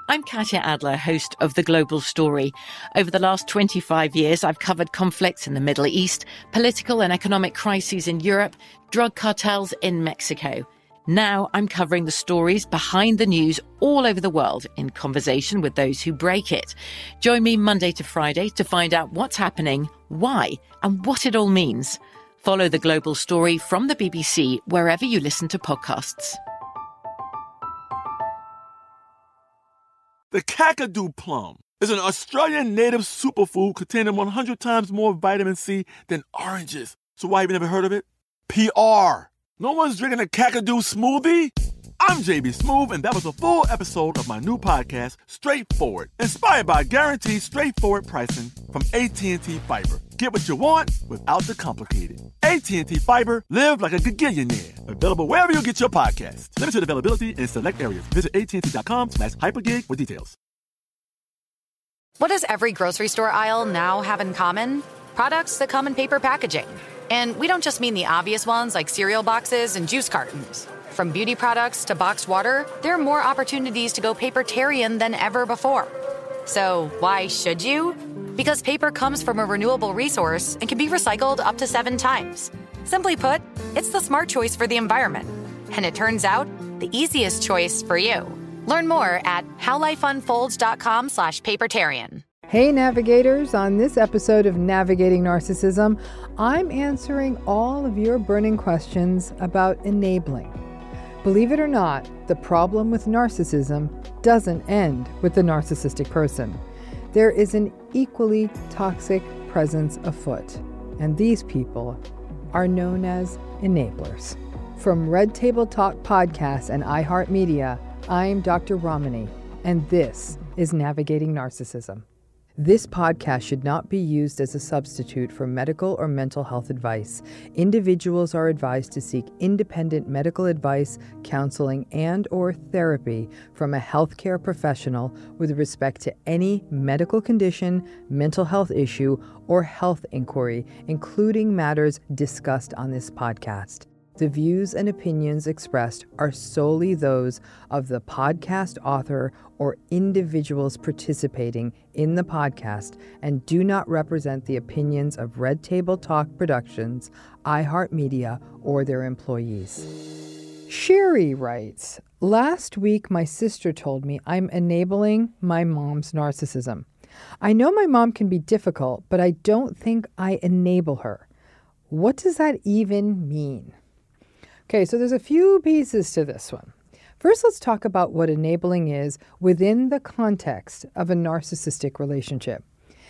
I'm Katya Adler, host of The Global Story. Over the last 25 years, I've covered conflicts in the Middle East, political and economic crises in Europe, drug cartels in Mexico. Now I'm covering the stories behind the news all over the world in conversation with those who break it. Join me Monday to Friday to find out what's happening, why, and what it all means. Follow The Global Story from the BBC wherever you listen to podcasts. The Kakadu plum is an Australian native superfood containing 100 times more vitamin C than oranges. So why have you never heard of it? PR. No one's drinking a Kakadu smoothie? I'm JB Smoove, and that was a full episode of my new podcast, Straightforward, inspired by guaranteed straightforward pricing from AT&T Fiber. Get what you want without the complicated. AT&T Fiber, live like a gigillionaire. Available wherever you get your podcasts. Limited availability in select areas. Visit AT&T.com/hypergig for details. What does every grocery store aisle now have in common? Products that come in paper packaging. And we don't just mean the obvious ones like cereal boxes and juice cartons. From beauty products to boxed water, there are more opportunities to go papertarian than ever before. So why should you? Because paper comes from a renewable resource and can be recycled up to 7 times. Simply put, it's the smart choice for the environment. And it turns out, the easiest choice for you. Learn more at howlifeunfolds.com/papertarian. Hey navigators, on this episode of Navigating Narcissism, I'm answering all of your burning questions about enabling. Believe it or not, the problem with narcissism doesn't end with the narcissistic person. There is an equally toxic presence afoot, and these people are known as enablers. From Red Table Talk Podcast and iHeartMedia, I'm Dr. Ramani, and this is Navigating Narcissism. This podcast should not be used as a substitute for medical or mental health advice. Individuals are advised to seek independent medical advice, counseling, and/or therapy from a healthcare professional with respect to any medical condition, mental health issue, or health inquiry, including matters discussed on this podcast. The views and opinions expressed are solely those of the podcast author or individuals participating in the podcast and do not represent the opinions of Red Table Talk Productions, iHeartMedia, or their employees. Sherry writes, last week my sister told me I'm enabling my mom's narcissism. I know my mom can be difficult, but I don't think I enable her. What does that even mean? Okay, so there's a few pieces to this one. First, let's talk about what enabling is within the context of a narcissistic relationship.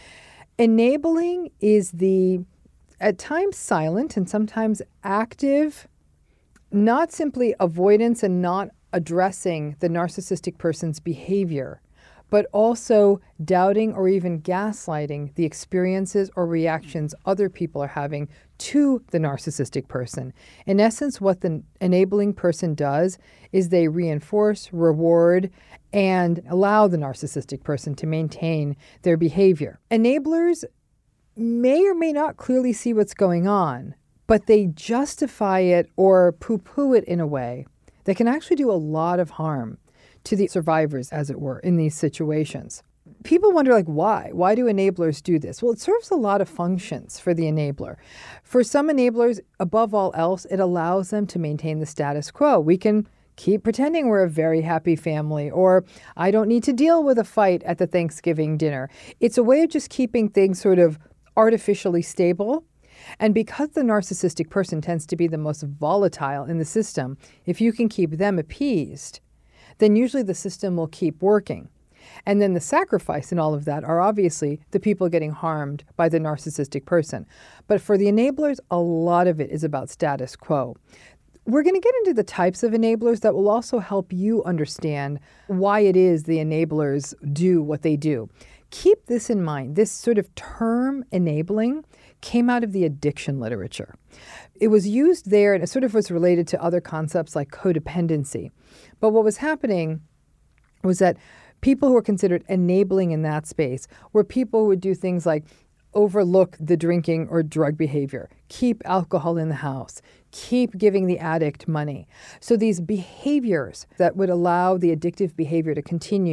Enabling is the, at times silent and sometimes active, not simply avoidance and not addressing the narcissistic person's behavior, but also doubting or even gaslighting the experiences or reactions other people are having to the narcissistic person. In essence, what the enabling person does is they reinforce, reward, and allow the narcissistic person to maintain their behavior. Enablers may or may not clearly see what's going on, but they justify it or poo-poo it in a way that can actually do a lot of harm to the survivors, as it were, in these situations. People wonder, why? Why do enablers do this? Well, it serves a lot of functions for the enabler. For some enablers, above all else, it allows them to maintain the status quo. We can keep pretending we're a very happy family, or I don't need to deal with a fight at the Thanksgiving dinner. It's a way of just keeping things sort of artificially stable. And because the narcissistic person tends to be the most volatile in the system, if you can keep them appeased, then usually the system will keep working. And then the sacrifice in all of that are obviously the people getting harmed by the narcissistic person. But for the enablers, a lot of it is about status quo. We're going to get into the types of enablers that will also help you understand why it is the enablers do what they do. Keep this in mind. This sort of term enabling came out of the addiction literature. It was used there, and it sort of was related to other concepts like codependency. But what was happening was that people who were considered enabling in that space were people who would do things like overlook the drinking or drug behavior, keep alcohol in the house, keep giving the addict money. So these behaviors that would allow the addictive behavior to continue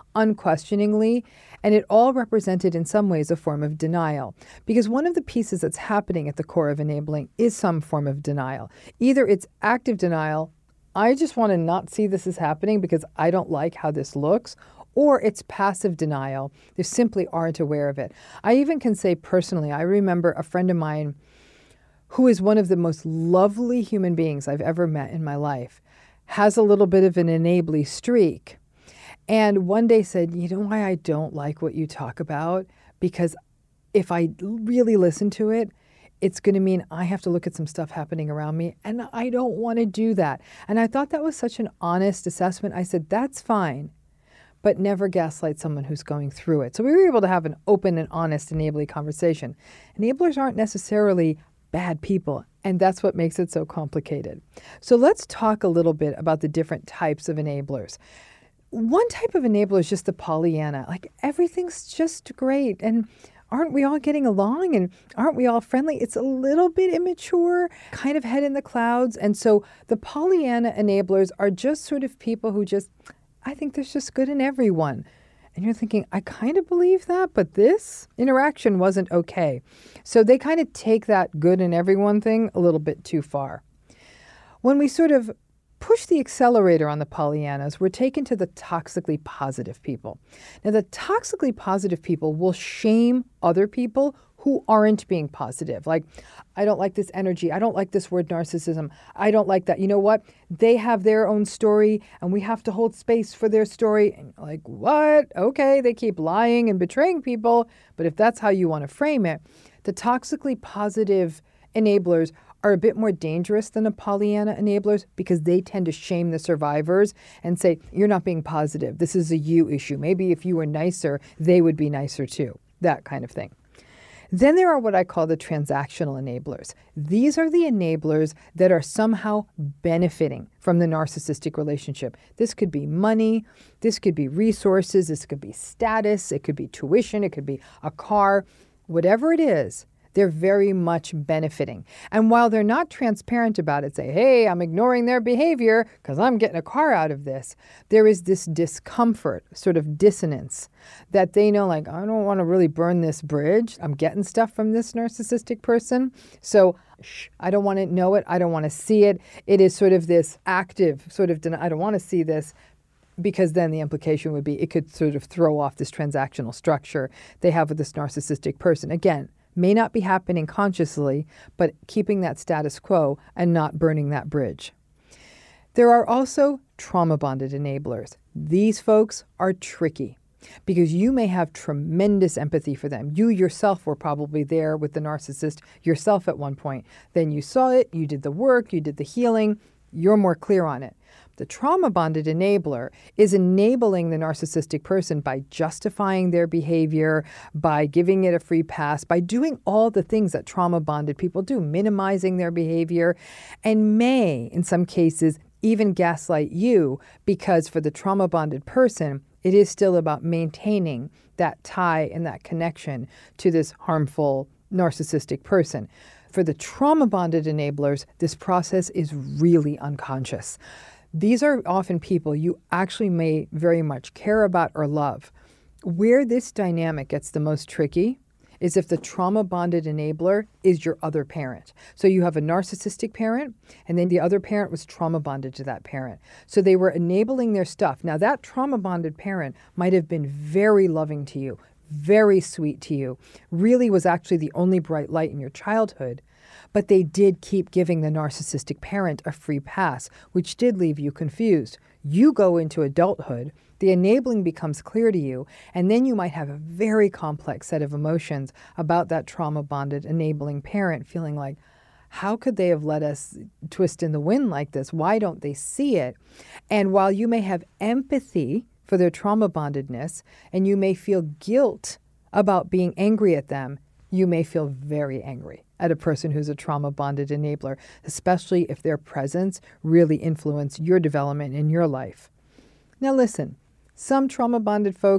unquestioningly, and it all represented in some ways a form of denial. Because one of the pieces that's happening at the core of enabling is some form of denial. Either it's active denial, I just want to not see this is happening because I don't like how this looks, or it's passive denial. They simply aren't aware of it. I even can say personally, I remember a friend of mine who is one of the most lovely human beings I've ever met in my life, has a little bit of an enably streak. And one day said, you know why I don't like what you talk about? Because if I really listen to it, it's going to mean I have to look at some stuff happening around me, and I don't want to do that. And I thought that was such an honest assessment. I said, that's fine, but never gaslight someone who's going through it. So we were able to have an open and honest enabling conversation. Enablers aren't necessarily bad people, and that's what makes it so complicated. So let's talk a little bit about the different types of enablers. One type of enabler is just the Pollyanna. Like everything's just great, and aren't we all getting along, and aren't we all friendly? It's a little bit immature, kind of head in the clouds. And so the Pollyanna enablers are just sort of people who just, I think there's just good in everyone. And you're thinking, I kind of believe that, but this interaction wasn't okay. So they kind of take that good in everyone thing a little bit too far. When we sort of push the accelerator on the Pollyannas, we're taken to the toxically positive people. Now, the toxically positive people will shame other people who aren't being positive. Like, I don't like this energy. I don't like this word narcissism. I don't like that. You know what? They have their own story, and we have to hold space for their story. And like, what? Okay, they keep lying and betraying people. But if that's how you want to frame it, the toxically positive enablers are a bit more dangerous than the Pollyanna enablers because they tend to shame the survivors and say, you're not being positive. This is a you issue. Maybe if you were nicer, they would be nicer too. That kind of thing. Then there are what I call the transactional enablers. These are the enablers that are somehow benefiting from the narcissistic relationship. This could be money, this could be resources, this could be status, it could be tuition, it could be a car, whatever it is. They're very much benefiting. And while they're not transparent about it, say, hey, I'm ignoring their behavior because I'm getting a car out of this, there is this discomfort, sort of dissonance, that they know, like, I don't want to really burn this bridge. I'm getting stuff from this narcissistic person. So I don't want to know it. I don't want to see it. It is sort of this active sort of, I don't want to see this, because then the implication would be it could sort of throw off this transactional structure they have with this narcissistic person. Again, may not be happening consciously, but keeping that status quo and not burning that bridge. There are also trauma-bonded enablers. These folks are tricky because you may have tremendous empathy for them. You yourself were probably there with the narcissist yourself at one point. Then you saw it, you did the work, you did the healing, you're more clear on it. The trauma-bonded enabler is enabling the narcissistic person by justifying their behavior, by giving it a free pass, by doing all the things that trauma-bonded people do, minimizing their behavior, and may, in some cases, even gaslight you, because for the trauma-bonded person, it is still about maintaining that tie and that connection to this harmful narcissistic person. For the trauma-bonded enablers, this process is really unconscious. These are often people you actually may very much care about or love. Where this dynamic gets the most tricky is if the trauma-bonded enabler is your other parent. So you have a narcissistic parent, and then the other parent was trauma-bonded to that parent. So they were enabling their stuff. Now that trauma-bonded parent might have been very loving to you, very sweet to you, really was actually the only bright light in your childhood. But they did keep giving the narcissistic parent a free pass, which did leave you confused. You go into adulthood, the enabling becomes clear to you, and then you might have a very complex set of emotions about that trauma-bonded enabling parent, feeling like, how could they have let us twist in the wind like this? Why don't they see it? And while you may have empathy for their trauma-bondedness, and you may feel guilt about being angry at them, you may feel very angry at a person who's a trauma-bonded enabler, especially if their presence really influenced your development in your life. Now listen, some trauma-bonded folks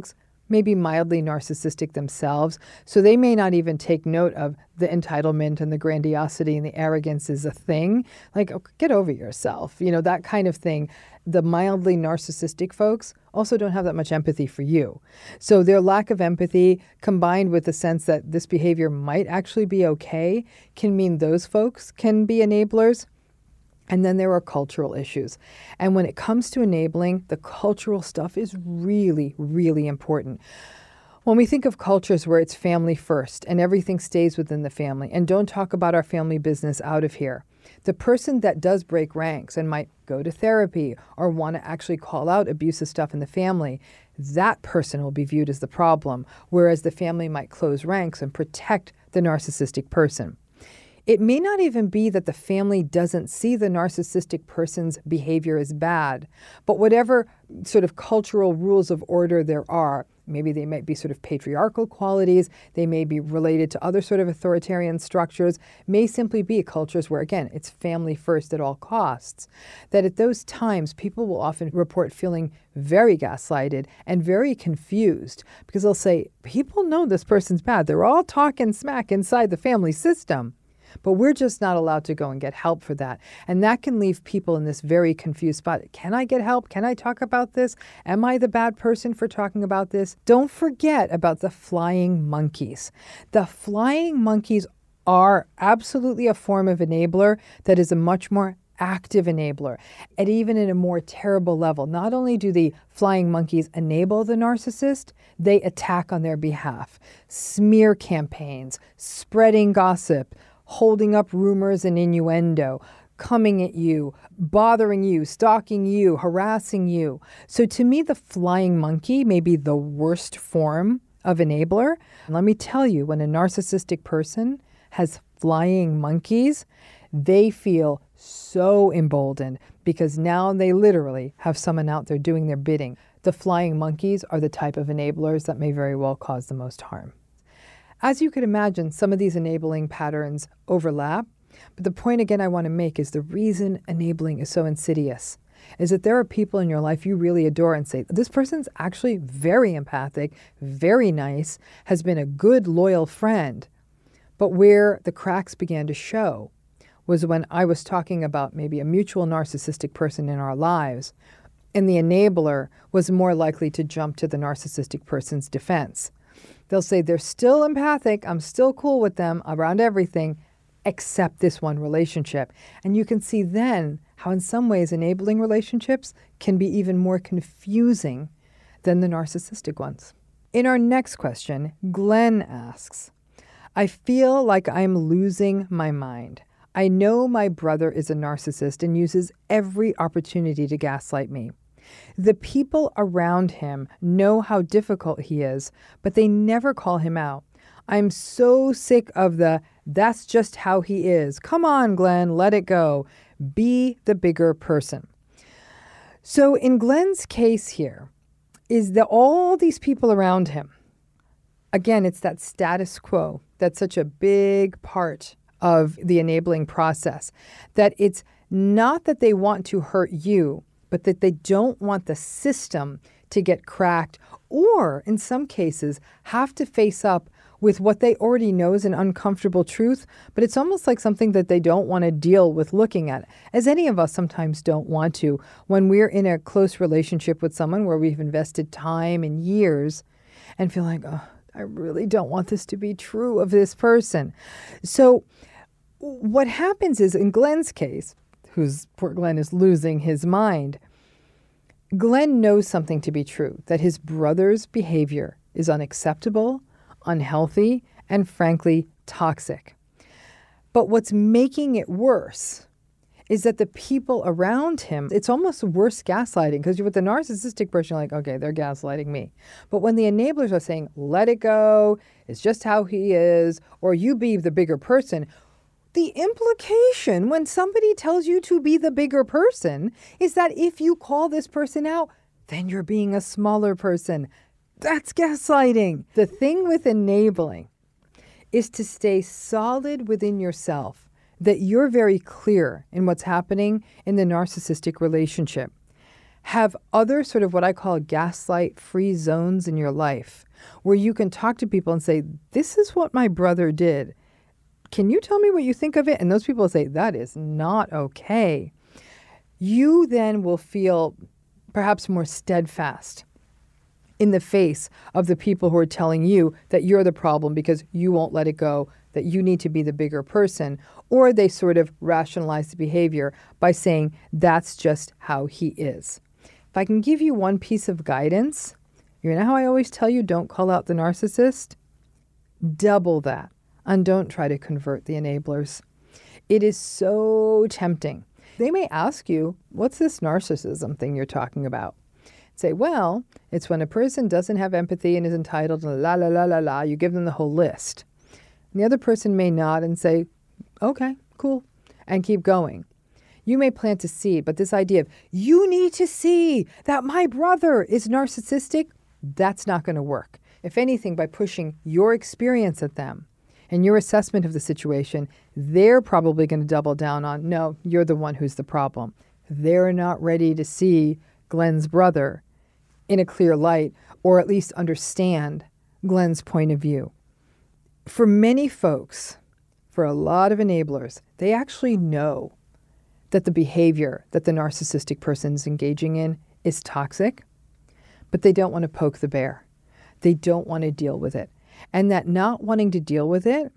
maybe mildly narcissistic themselves. So they may not even take note of the entitlement and the grandiosity and the arrogance is a thing. Like, oh, get over yourself, that kind of thing. The mildly narcissistic folks also don't have that much empathy for you. So their lack of empathy combined with the sense that this behavior might actually be okay can mean those folks can be enablers. And then there are cultural issues. And when it comes to enabling, the cultural stuff is really, really important. When we think of cultures where it's family first and everything stays within the family and don't talk about our family business out of here, the person that does break ranks and might go to therapy or want to actually call out abusive stuff in the family, that person will be viewed as the problem, whereas the family might close ranks and protect the narcissistic person. It may not even be that the family doesn't see the narcissistic person's behavior as bad, but whatever sort of cultural rules of order there are, maybe they might be sort of patriarchal qualities, they may be related to other sort of authoritarian structures, may simply be cultures where, again, it's family first at all costs, that at those times people will often report feeling very gaslighted and very confused because they'll say, people know this person's bad. They're all talking smack inside the family system. But we're just not allowed to go and get help for that. And that can leave people in this very confused spot. Can I get help? Can I talk about this? Am I the bad person for talking about this? Don't forget about the flying monkeys. The flying monkeys are absolutely a form of enabler that is a much more active enabler, and even at a more terrible level. Not only do the flying monkeys enable the narcissist, they attack on their behalf. Smear campaigns, spreading gossip, holding up rumors and innuendo, coming at you, bothering you, stalking you, harassing you. So to me, the flying monkey may be the worst form of enabler. And let me tell you, when a narcissistic person has flying monkeys, they feel so emboldened because now they literally have someone out there doing their bidding. The flying monkeys are the type of enablers that may very well cause the most harm. As you could imagine, some of these enabling patterns overlap, but the point again I want to make is the reason enabling is so insidious is that there are people in your life you really adore and say, this person's actually very empathic, very nice, has been a good, loyal friend. But where the cracks began to show was when I was talking about maybe a mutual narcissistic person in our lives, and the enabler was more likely to jump to the narcissistic person's defense. They'll say, they're still empathic, I'm still cool with them around everything, except this one relationship. And you can see then how in some ways enabling relationships can be even more confusing than the narcissistic ones. In our next question, Glenn asks, I feel like I'm losing my mind. I know my brother is a narcissist and uses every opportunity to gaslight me. The people around him know how difficult he is, but they never call him out. I'm so sick of that's just how he is. Come on, Glenn, let it go. Be the bigger person. So in Glenn's case here is that all these people around him, again, it's that status quo that's such a big part of the enabling process, that it's not that they want to hurt you, but that they don't want the system to get cracked or, in some cases, have to face up with what they already know is an uncomfortable truth, but it's almost like something that they don't want to deal with looking at, as any of us sometimes don't want to when we're in a close relationship with someone where we've invested time and years and feel like, oh, I really don't want this to be true of this person. So what happens is, in Glenn's case, poor Glenn is losing his mind, Glenn knows something to be true, that his brother's behavior is unacceptable, unhealthy, and frankly, toxic. But what's making it worse is that the people around him, it's almost worse gaslighting, because with the narcissistic person, you're like, okay, they're gaslighting me. But when the enablers are saying, let it go, it's just how he is, or you be the bigger person, the implication when somebody tells you to be the bigger person is that if you call this person out, then you're being a smaller person. That's gaslighting. The thing with enabling is to stay solid within yourself, that you're very clear in what's happening in the narcissistic relationship. Have other sort of what I call gaslight-free zones in your life where you can talk to people and say, this is what my brother did. Can you tell me what you think of it? And those people say, that is not okay. You then will feel perhaps more steadfast in the face of the people who are telling you that you're the problem because you won't let it go, that you need to be the bigger person, or they sort of rationalize the behavior by saying that's just how he is. If I can give you one piece of guidance, you know how I always tell you don't call out the narcissist? Double that, and don't try to convert the enablers. It is so tempting. They may ask you, what's this narcissism thing you're talking about? Say, well, it's when a person doesn't have empathy and is entitled and la, la, la, la, la. You give them the whole list. And the other person may nod and say, okay, cool, and keep going. You may plant a seed, but this idea of, you need to see that my brother is narcissistic, that's not going to work. If anything, by pushing your experience at them and your assessment of the situation, they're probably going to double down on, no, you're the one who's the problem. They're not ready to see Glenn's brother in a clear light, or at least understand Glenn's point of view. For many folks, for a lot of enablers, they actually know that the behavior that the narcissistic person is engaging in is toxic, but they don't want to poke the bear. They don't want to deal with it. And that not wanting to deal with it,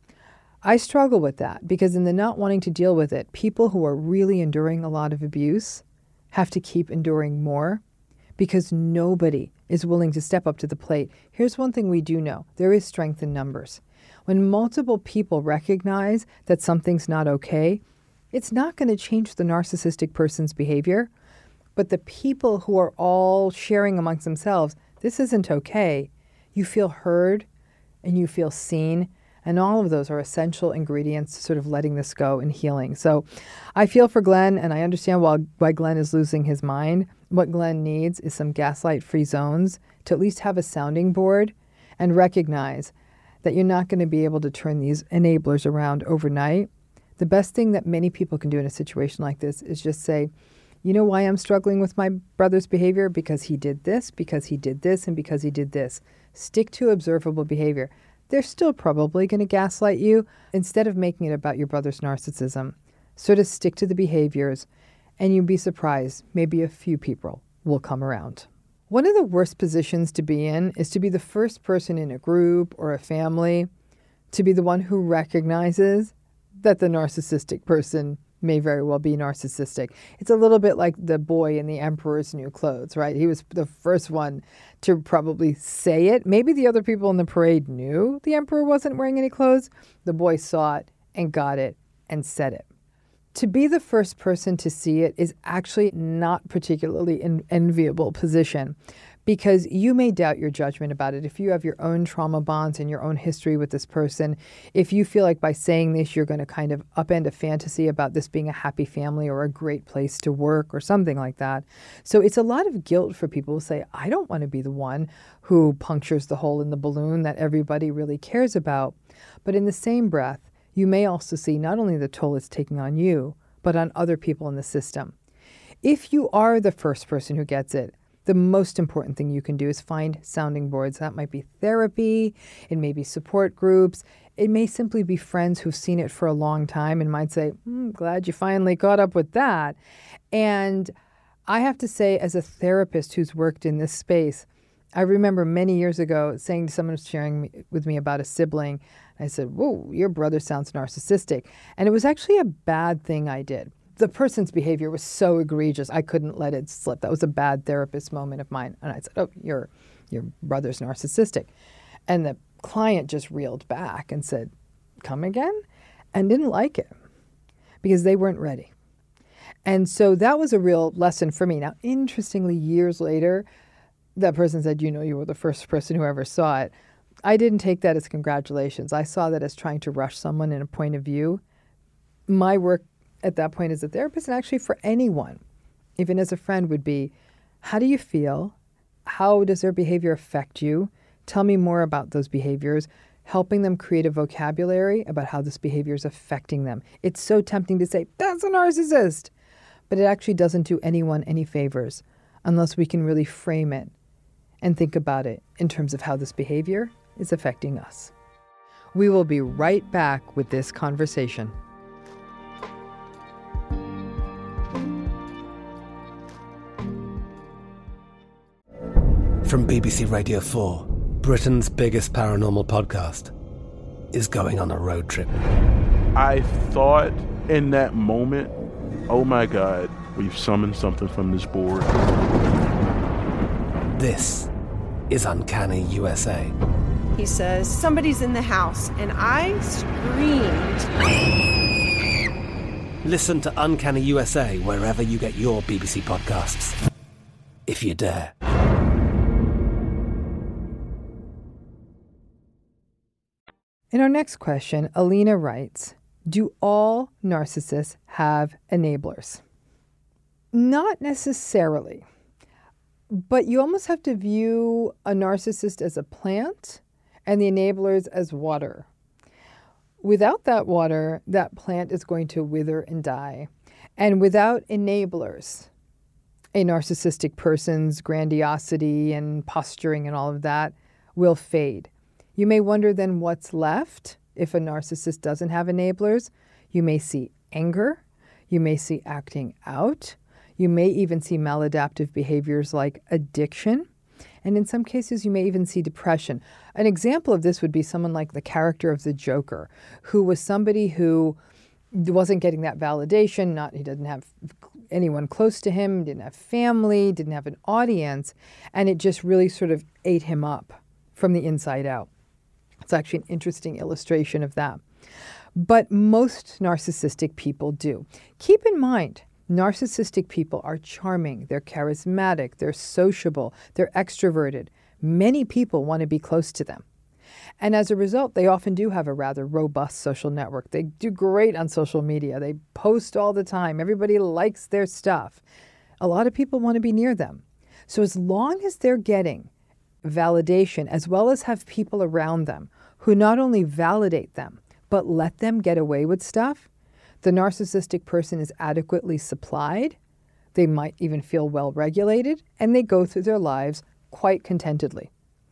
I struggle with that, because in the not wanting to deal with it, people who are really enduring a lot of abuse have to keep enduring more, because nobody is willing to step up to the plate. Here's one thing we do know. There is strength in numbers. When multiple people recognize that something's not okay, it's not going to change the narcissistic person's behavior, but the people who are all sharing amongst themselves, this isn't okay, you feel heard and you feel seen. And all of those are essential ingredients to sort of letting this go and healing. So I feel for Glenn, and I understand why Glenn is losing his mind. What Glenn needs is some gaslight-free zones to at least have a sounding board and recognize that you're not going to be able to turn these enablers around overnight. The best thing that many people can do in a situation like this is just say, you know why I'm struggling with my brother's behavior? Because he did this, because he did this, and because he did this. Stick to observable behavior. They're still probably going to gaslight you. Instead of making it about your brother's narcissism, sort of stick to the behaviors, and you'd be surprised, maybe a few people will come around. One of the worst positions to be in is to be the first person in a group or a family to be the one who recognizes that the narcissistic person may very well be narcissistic. It's a little bit like the boy in the Emperor's New Clothes, right? He was the first one to probably say it. Maybe the other people in the parade knew the Emperor wasn't wearing any clothes. The boy saw it and got it and said it. To be the first person to see it is actually not particularly an enviable position, because you may doubt your judgment about it. If you have your own trauma bonds and your own history with this person, if you feel like by saying this, you're going to kind of upend a fantasy about this being a happy family or a great place to work or something like that. So it's a lot of guilt for people who say, I don't want to be the one who punctures the hole in the balloon that everybody really cares about. But in the same breath, you may also see not only the toll it's taking on you, but on other people in the system. If you are the first person who gets it, the most important thing you can do is find sounding boards. That might be therapy, it may be support groups, it may simply be friends who've seen it for a long time and might say, glad you finally caught up with that. And I have to say, as a therapist who's worked in this space, I remember many years ago saying to someone who was sharing with me about a sibling, I said, whoa, your brother sounds narcissistic. And it was actually a bad thing I did. The person's behavior was so egregious, I couldn't let it slip. That was a bad therapist moment of mine. And I said, oh, your brother's narcissistic. And the client just reeled back and said, come again? And didn't like it because they weren't ready. And so that was a real lesson for me. Now, interestingly, years later, that person said, you were the first person who ever saw it. I didn't take that as congratulations. I saw that as trying to rush someone in a point of view. My work at that point as a therapist, and actually for anyone, even as a friend, would be, how do you feel? How does their behavior affect you? Tell me more about those behaviors, helping them create a vocabulary about how this behavior is affecting them. It's so tempting to say, that's a narcissist, but it actually doesn't do anyone any favors. unless we can really frame it and think about it in terms of how this behavior is affecting us. We will be right back with this conversation. From BBC Radio 4, Britain's biggest paranormal podcast is going on a road trip. I thought in that moment, oh my God, we've summoned something from this board. This is Uncanny USA. He says, somebody's in the house, and I screamed. Listen to Uncanny USA wherever you get your BBC podcasts, if you dare. In our next question, Alina writes, do all narcissists have enablers? Not necessarily, but you almost have to view a narcissist as a plant and the enablers as water. Without that water, that plant is going to wither and die. And without enablers, a narcissistic person's grandiosity and posturing and all of that will fade. You may wonder then what's left if a narcissist doesn't have enablers. You may see anger. You may see acting out. You may even see maladaptive behaviors like addiction. And in some cases, you may even see depression. An example of this would be someone like the character of the Joker, who was somebody who wasn't getting that validation. He didn't have anyone close to him, didn't have family, didn't have an audience, and it just really sort of ate him up from the inside out. It's actually an interesting illustration of that. But most narcissistic people do. Keep in mind, narcissistic people are charming, they're charismatic, they're sociable, they're extroverted. Many people want to be close to them. And as a result, they often do have a rather robust social network. They do great on social media. They post all the time. Everybody likes their stuff. A lot of people want to be near them. So as long as they're getting validation, as well as have people around them who not only validate them, but let them get away with stuff, the narcissistic person is adequately supplied. They might even feel well regulated, and they go through their lives quite contentedly.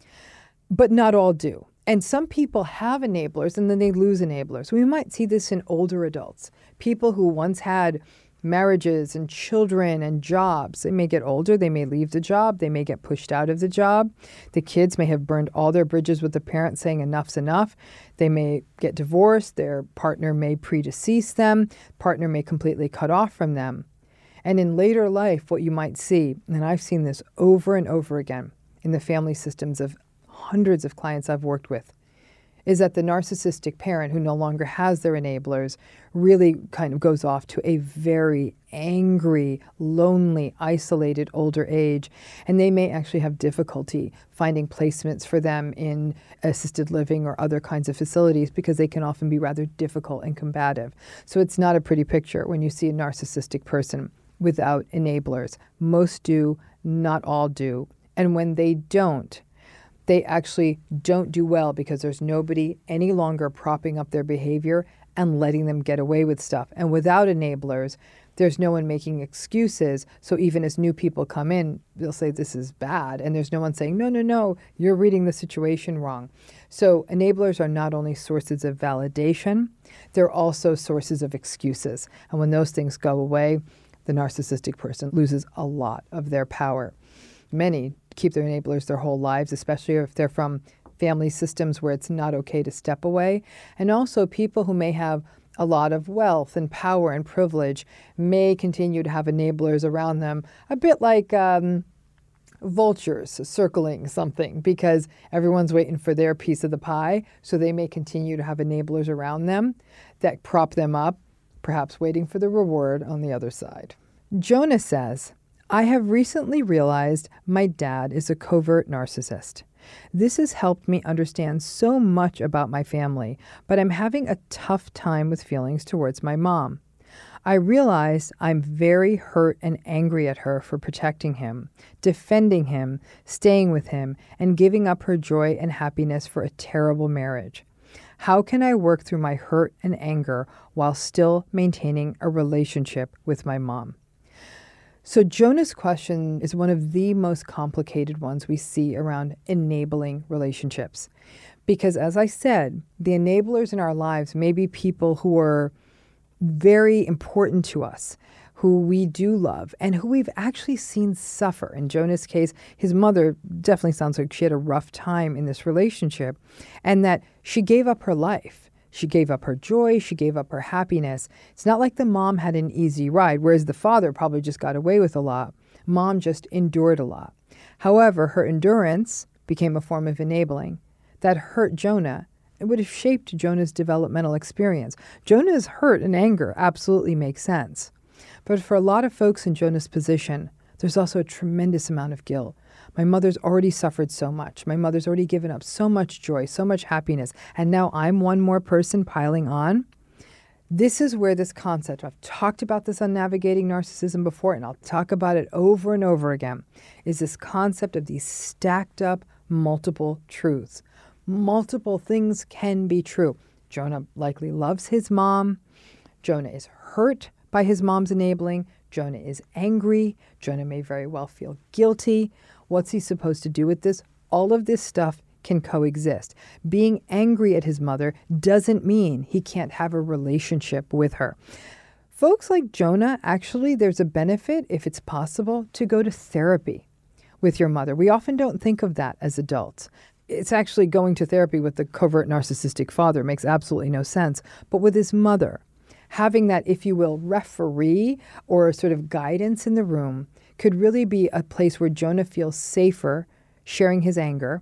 But not all do. And some people have enablers and then they lose enablers. We might see this in older adults, people who once had marriages and children and jobs. They may get older, they may leave the job, they may get pushed out of the job. The kids may have burned all their bridges with the parents saying enough's enough. They may get divorced, their partner may predecease them, partner may completely cut off from them. And in later life, what you might see, and I've seen this over and over again in the family systems of hundreds of clients I've worked with, is that the narcissistic parent who no longer has their enablers really kind of goes off to a very angry, lonely, isolated older age. And they may actually have difficulty finding placements for them in assisted living or other kinds of facilities because they can often be rather difficult and combative. So it's not a pretty picture when you see a narcissistic person without enablers. Most do, not all do. And when they don't, they actually don't do well because there's nobody any longer propping up their behavior and letting them get away with stuff. And without enablers, there's no one making excuses. So even as new people come in, they'll say, this is bad. And there's no one saying, no, you're reading the situation wrong. So enablers are not only sources of validation, they're also sources of excuses. And when those things go away, the narcissistic person loses a lot of their power. Many keep their enablers their whole lives, especially if they're from family systems where it's not okay to step away. And also people who may have a lot of wealth and power and privilege may continue to have enablers around them, a bit like vultures circling something because everyone's waiting for their piece of the pie. So they may continue to have enablers around them that prop them up, perhaps waiting for the reward on the other side. Jonah says, I have recently realized my dad is a covert narcissist. This has helped me understand so much about my family, but I'm having a tough time with feelings towards my mom. I realize I'm very hurt and angry at her for protecting him, defending him, staying with him, and giving up her joy and happiness for a terrible marriage. How can I work through my hurt and anger while still maintaining a relationship with my mom? So Jonah's question is one of the most complicated ones we see around enabling relationships. Because as I said, the enablers in our lives may be people who are very important to us, who we do love, and who we've actually seen suffer. In Jonah's case, his mother definitely sounds like she had a rough time in this relationship, and that she gave up her life. She gave up her joy. She gave up her happiness. It's not like the mom had an easy ride, whereas the father probably just got away with a lot. Mom just endured a lot. However, her endurance became a form of enabling. That hurt Jonah. It would have shaped Jonah's developmental experience. Jonah's hurt and anger absolutely makes sense. But for a lot of folks in Jonah's position, there's also a tremendous amount of guilt. My mother's already suffered so much. My mother's already given up so much joy, so much happiness, and now I'm one more person piling on. This is where this concept, I've talked about this on Navigating Narcissism before, and I'll talk about it over and over again, is this concept of these stacked up multiple truths. Multiple things can be true. Jonah likely loves his mom. Jonah is hurt by his mom's enabling. Jonah is angry. Jonah may very well feel guilty. What's he supposed to do with this? All of this stuff can coexist. Being angry at his mother doesn't mean he can't have a relationship with her. Folks like Jonah, actually, there's a benefit, if it's possible, to go to therapy with your mother. We often don't think of that as adults. It's actually going to therapy with the covert narcissistic father makes absolutely no sense. But with his mother, having that, if you will, referee or sort of guidance in the room could really be a place where Jonah feels safer sharing his anger.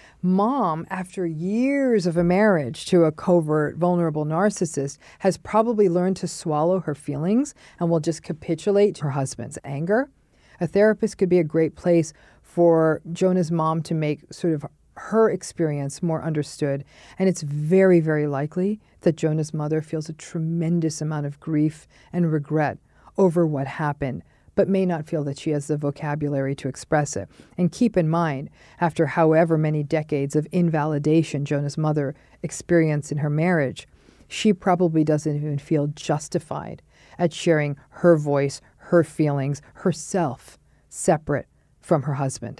Mom, after years of a marriage to a covert, vulnerable narcissist, has probably learned to swallow her feelings and will just capitulate to her husband's anger. A therapist could be a great place for Jonah's mom to make sort of her experience more understood. And it's very, very likely that Jonah's mother feels a tremendous amount of grief and regret over what happened, but may not feel that she has the vocabulary to express it. And keep in mind, after however many decades of invalidation Jonah's mother experienced in her marriage, she probably doesn't even feel justified at sharing her voice, her feelings, herself, separate from her husband.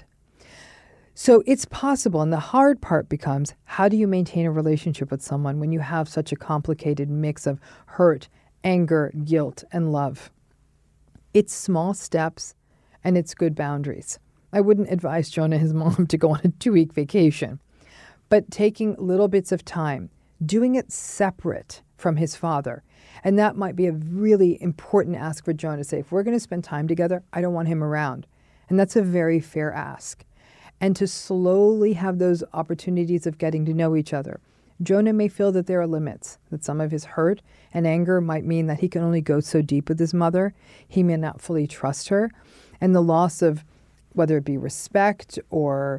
So it's possible, and the hard part becomes, how do you maintain a relationship with someone when you have such a complicated mix of hurt, anger, guilt, and love? It's small steps, and it's good boundaries. I wouldn't advise Jonah and his mom to go on a 2-week vacation, but taking little bits of time, doing it separate from his father. And that might be a really important ask for Jonah to say, if we're going to spend time together, I don't want him around. And that's a very fair ask. And to slowly have those opportunities of getting to know each other. Jonah may feel that there are limits, that some of his hurt and anger might mean that he can only go so deep with his mother. He may not fully trust her. And the loss of, whether it be respect or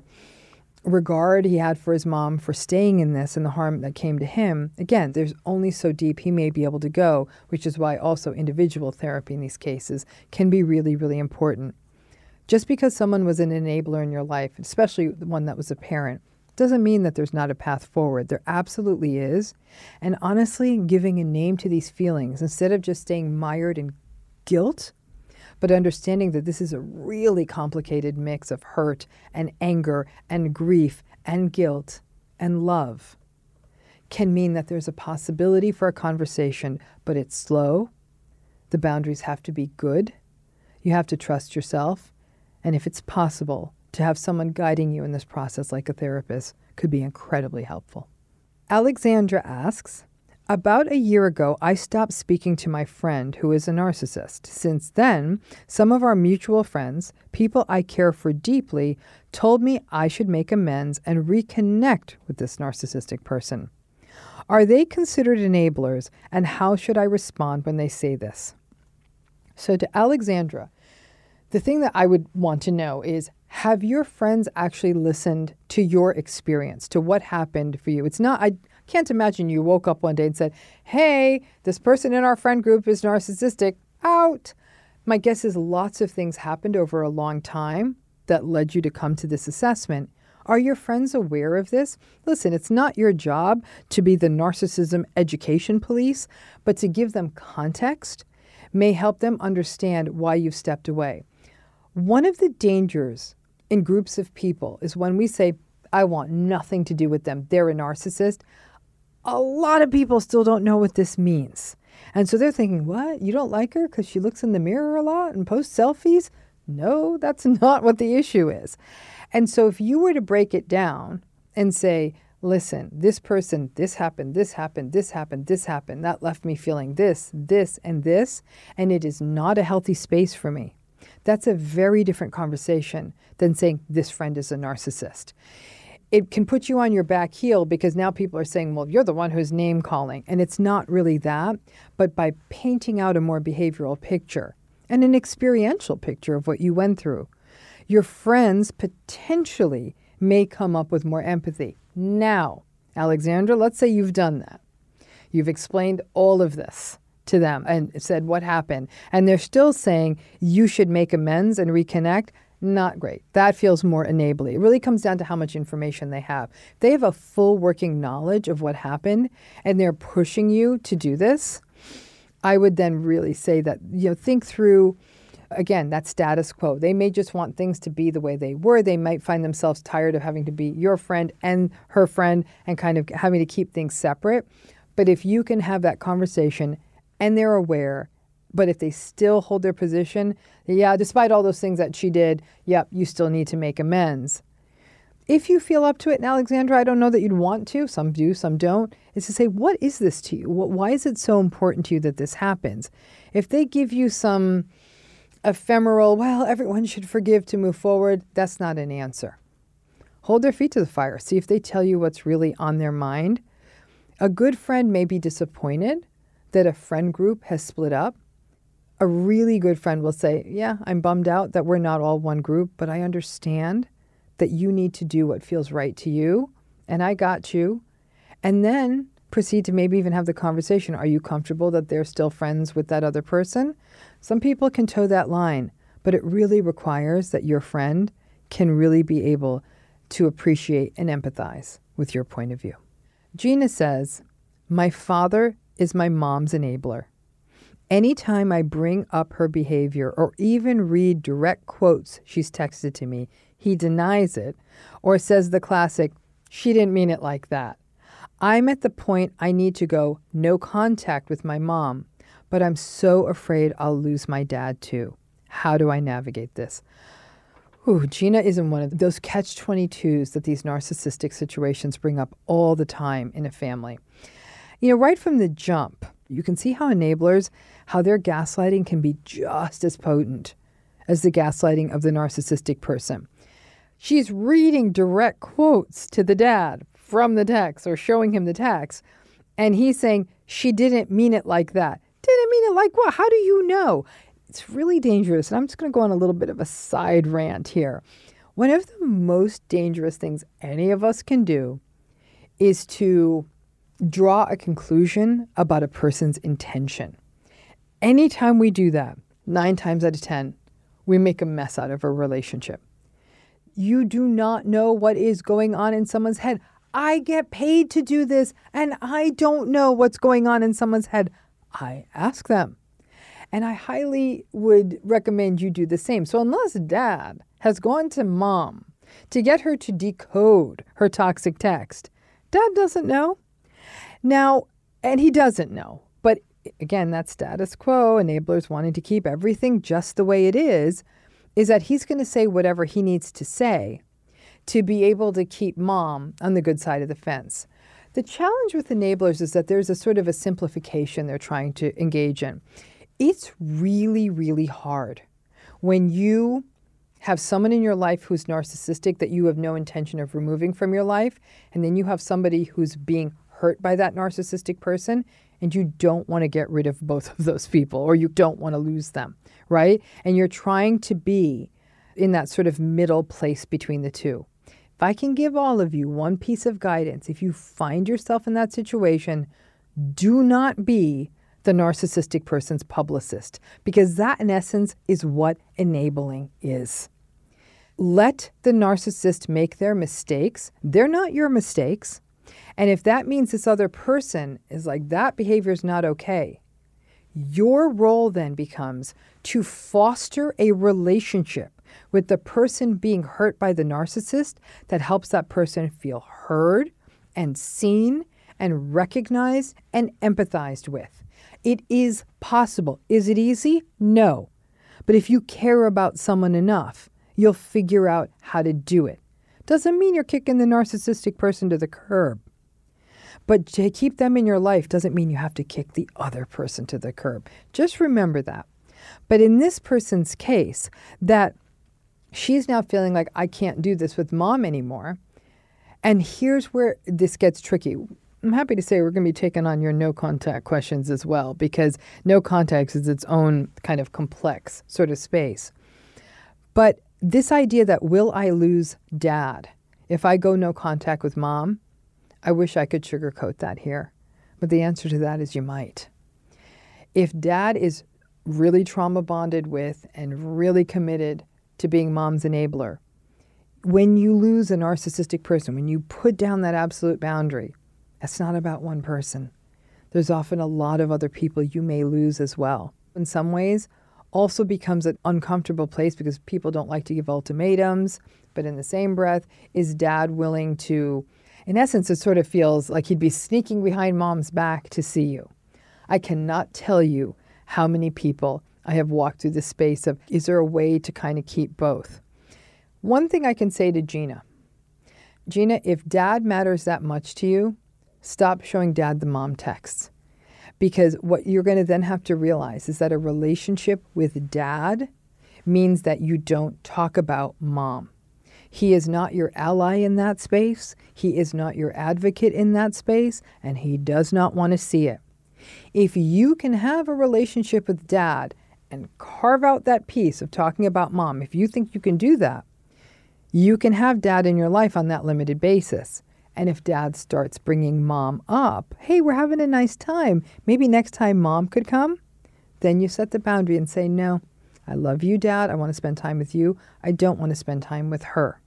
regard he had for his mom for staying in this and the harm that came to him, again, there's only so deep he may be able to go, which is why also individual therapy in these cases can be really, really important. Just because someone was an enabler in your life, especially the one that was a parent, doesn't mean that there's not a path forward. There absolutely is. And honestly, giving a name to these feelings, instead of just staying mired in guilt, but understanding that this is a really complicated mix of hurt and anger and grief and guilt and love, can mean that there's a possibility for a conversation, but it's slow. The boundaries have to be good. You have to trust yourself. And if it's possible, to have someone guiding you in this process like a therapist could be incredibly helpful. Alexandra asks, about a year ago, I stopped speaking to my friend who is a narcissist. Since then, some of our mutual friends, people I care for deeply, told me I should make amends and reconnect with this narcissistic person. Are they considered enablers, and how should I respond when they say this? So to Alexandra, the thing that I would want to know is, have your friends actually listened to your experience, to what happened for you? It's not, I can't imagine you woke up one day and said, hey, this person in our friend group is narcissistic, out. My guess is lots of things happened over a long time that led you to come to this assessment. Are your friends aware of this? Listen, it's not your job to be the narcissism education police, but to give them context may help them understand why you've stepped away. One of the dangers in groups of people is when we say, I want nothing to do with them, they're a narcissist. A lot of people still don't know what this means. And so they're thinking, what? You don't like her because she looks in the mirror a lot and posts selfies? No, that's not what the issue is. And so if you were to break it down and say, listen, this person, this happened, this happened, this happened, this happened, that left me feeling this, and this, and it is not a healthy space for me. That's a very different conversation than saying this friend is a narcissist. It can put you on your back heel because now people are saying, well, you're the one who's name calling. And it's not really that, but by painting out a more behavioral picture and an experiential picture of what you went through, your friends potentially may come up with more empathy. Now, Alexandra, let's say you've done that. You've explained all of this to them and said what happened. And they're still saying you should make amends and reconnect. Not great. That feels more enabling. It really comes down to how much information they have. If they have a full working knowledge of what happened and they're pushing you to do this, I would then really say that, think through, again, that status quo. They may just want things to be the way they were. They might find themselves tired of having to be your friend and her friend and kind of having to keep things separate. But if you can have that conversation and they're aware, but if they still hold their position, yeah, despite all those things that she did, yep, you still need to make amends. If you feel up to it, and Alexandra, I don't know that you'd want to, some do, some don't, is to say, what is this to you? Why is it so important to you that this happens? If they give you some ephemeral, well, everyone should forgive to move forward, that's not an answer. Hold their feet to the fire. See if they tell you what's really on their mind. A good friend may be disappointed that a friend group has split up. A really good friend will say, yeah, I'm bummed out that we're not all one group, but I understand that you need to do what feels right to you, and I got you. And then proceed to maybe even have the conversation. Are you comfortable that they're still friends with that other person? Some people can toe that line, but it really requires that your friend can really be able to appreciate and empathize with your point of view. Gina says, my father is my mom's enabler. Anytime I bring up her behavior or even read direct quotes she's texted to me, he denies it or says the classic, she didn't mean it like that. I'm at the point I need to go no contact with my mom, but I'm so afraid I'll lose my dad too. How do I navigate this? Gina is in one of those catch-22s that these narcissistic situations bring up all the time in a family. Right from the jump, you can see how enablers, how their gaslighting can be just as potent as the gaslighting of the narcissistic person. She's reading direct quotes to the dad from the text or showing him the text, and he's saying, she didn't mean it like that. Didn't mean it like what? How do you know? It's really dangerous, and I'm just going to go on a little bit of a side rant here. One of the most dangerous things any of us can do is to draw a conclusion about a person's intention. Anytime we do that, 9 times out of 10, we make a mess out of a relationship. You do not know what is going on in someone's head. I get paid to do this, and I don't know what's going on in someone's head. I ask them. And I highly would recommend you do the same. So unless dad has gone to mom to get her to decode her toxic text, dad doesn't know. Now, and he doesn't know. But again, that status quo, enablers wanting to keep everything just the way it is that he's going to say whatever he needs to say to be able to keep mom on the good side of the fence. The challenge with enablers is that there's a sort of a simplification they're trying to engage in. It's really, really hard when you have someone in your life who's narcissistic that you have no intention of removing from your life, and then you have somebody who's being hurt by that narcissistic person, and you don't want to get rid of both of those people, or you don't want to lose them, right? And you're trying to be in that sort of middle place between the two. If I can give all of you one piece of guidance, if you find yourself in that situation, do not be the narcissistic person's publicist, because that in essence is what enabling is. Let the narcissist make their mistakes. They're not your mistakes. And if that means this other person is like, that behavior is not okay, your role then becomes to foster a relationship with the person being hurt by the narcissist that helps that person feel heard and seen and recognized and empathized with. It is possible. Is it easy? No. But if you care about someone enough, you'll figure out how to do it. Doesn't mean you're kicking the narcissistic person to the curb. But to keep them in your life doesn't mean you have to kick the other person to the curb. Just remember that. But in this person's case, that she's now feeling like, I can't do this with mom anymore. And here's where this gets tricky. I'm happy to say we're going to be taking on your no contact questions as well, because no contact is its own kind of complex sort of space. But this idea that, will I lose dad if I go no contact with mom? I wish I could sugarcoat that here. But the answer to that is you might. If dad is really trauma bonded with and really committed to being mom's enabler, when you lose a narcissistic person, when you put down that absolute boundary, it's not about one person. There's often a lot of other people you may lose as well. In some ways, also becomes an uncomfortable place because people don't like to give ultimatums. But in the same breath, is dad willing to, in essence, it sort of feels like he'd be sneaking behind mom's back to see you. I cannot tell you how many people I have walked through the space of, is there a way to kind of keep both? One thing I can say to Gina, if dad matters that much to you, stop showing dad the mom texts. Because what you're going to then have to realize is that a relationship with dad means that you don't talk about mom. He is not your ally in that space. He is not your advocate in that space, and he does not want to see it. If you can have a relationship with dad and carve out that piece of talking about mom, if you think you can do that, you can have dad in your life on that limited basis. And if dad starts bringing mom up, hey, we're having a nice time, maybe next time mom could come, then you set the boundary and say, no, I love you, dad. I want to spend time with you. I don't want to spend time with her.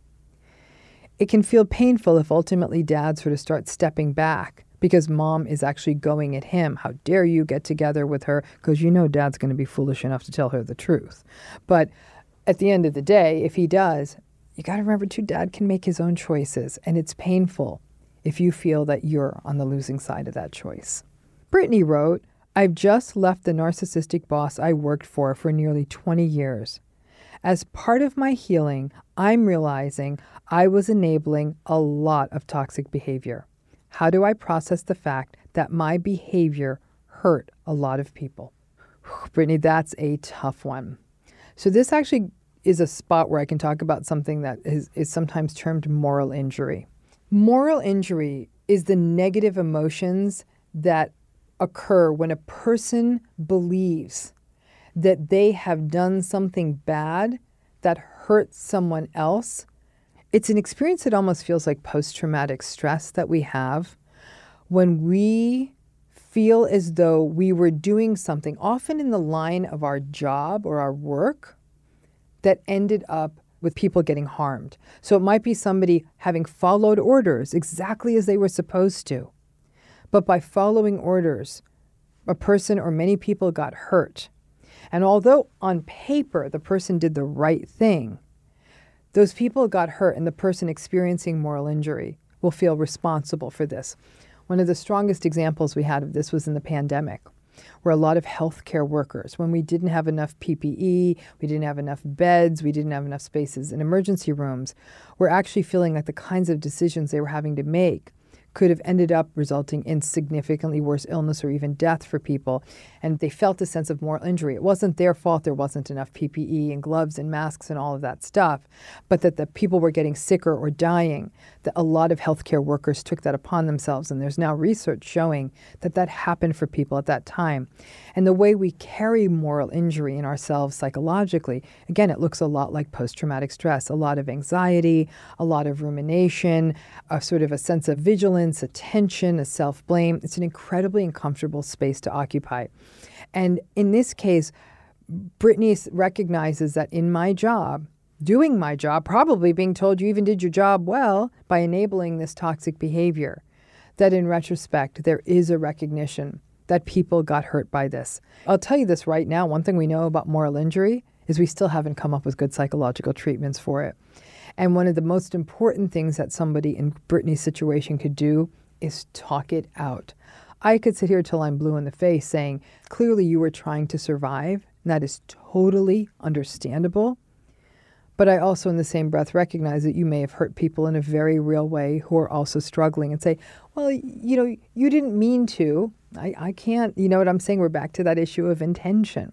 It can feel painful if ultimately dad sort of starts stepping back because mom is actually going at him. How dare you get together with her? Because you know dad's going to be foolish enough to tell her the truth. But at the end of the day, if he does, you got to remember too, dad can make his own choices, and it's painful if you feel that you're on the losing side of that choice. Brittany wrote, I've just left the narcissistic boss I worked for nearly 20 years. As part of my healing, I'm realizing I was enabling a lot of toxic behavior. How do I process the fact that my behavior hurt a lot of people? Brittany, that's a tough one. So this actually is a spot where I can talk about something that is sometimes termed moral injury. Moral injury is the negative emotions that occur when a person believes that they have done something bad that hurts someone else. It's an experience that almost feels like post-traumatic stress that we have when we feel as though we were doing something, often in the line of our job or our work, that ended up with people getting harmed. So it might be somebody having followed orders exactly as they were supposed to. But by following orders, a person or many people got hurt. And although on paper the person did the right thing, those people got hurt, and the person experiencing moral injury will feel responsible for this. One of the strongest examples we had of this was in the pandemic, where a lot of healthcare workers, when we didn't have enough PPE, we didn't have enough beds, we didn't have enough spaces in emergency rooms, were actually feeling like the kinds of decisions they were having to make could have ended up resulting in significantly worse illness or even death for people. And they felt a sense of moral injury. It wasn't their fault there wasn't enough PPE and gloves and masks and all of that stuff, but that the people were getting sicker or dying, that a lot of healthcare workers took that upon themselves. And there's now research showing that that happened for people at that time. And the way we carry moral injury in ourselves psychologically, again, it looks a lot like post-traumatic stress, a lot of anxiety, a lot of rumination, a sort of a sense of vigilance, a tension, a self-blame. It's an incredibly uncomfortable space to occupy. And in this case, Brittany recognizes that in my job, doing my job, probably being told you even did your job well by enabling this toxic behavior, that in retrospect, there is a recognition that people got hurt by this. I'll tell you this right now, one thing we know about moral injury is we still haven't come up with good psychological treatments for it. And one of the most important things that somebody in Brittany's situation could do is talk it out. I could sit here till I'm blue in the face saying, clearly you were trying to survive, and that is totally understandable. But I also in the same breath recognize that you may have hurt people in a very real way who are also struggling, and say, well, you didn't mean to. I can't, you know what I'm saying? We're back to that issue of intention.